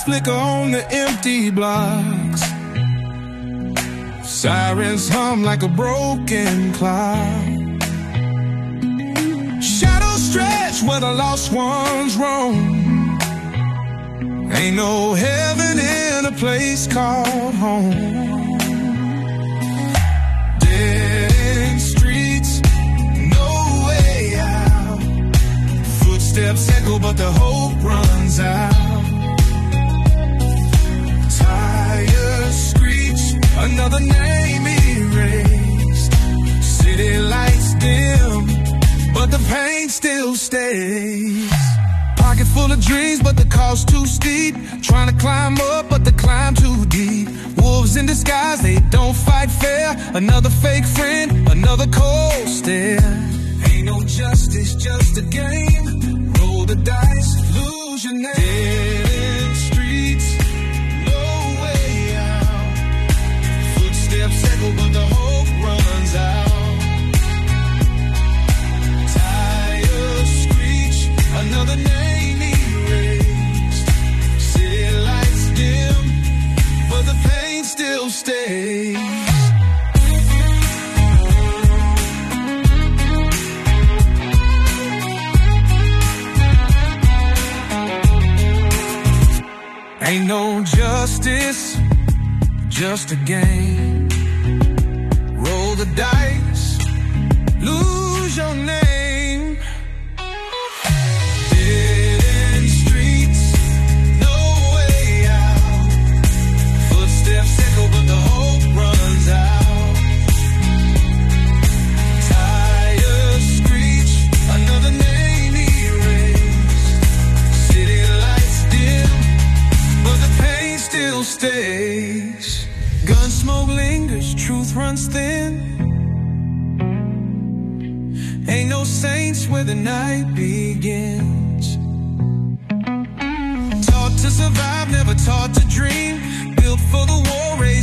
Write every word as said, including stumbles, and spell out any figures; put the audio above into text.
flicker on the empty blocks. Sirens hum like a broken clock. Shadows stretch where the lost ones roam. Ain't no heaven in a place called home. Dead end streets, no way out. Footsteps echo but the hope runs out. Tires screech, another name erased. City lights dim, but the pain still stays. Pocket full of dreams, but the cost too steep. Trying to climb up, but the climb too deep. Wolves in disguise, they don't fight fair. Another fake friend, another cold stare. Ain't no justice, just a game. Roll the dice, lose your name. Dead end streets, no way out. Footsteps echo, but the hope runs out. Tires screech, another name erased. City lights dim, but the pain still stays. Ain't no justice, just a game. Roll the dice, lose your name. Dead end streets, no way out. Footsteps echo, but the hope runs out. Tires screech, another name erased. City lights dim, but the pain still stays. Gun smoke lingers, truth runs thin. Ain't no saints where the night begins. Taught to survive, never taught to dream. Built for the war,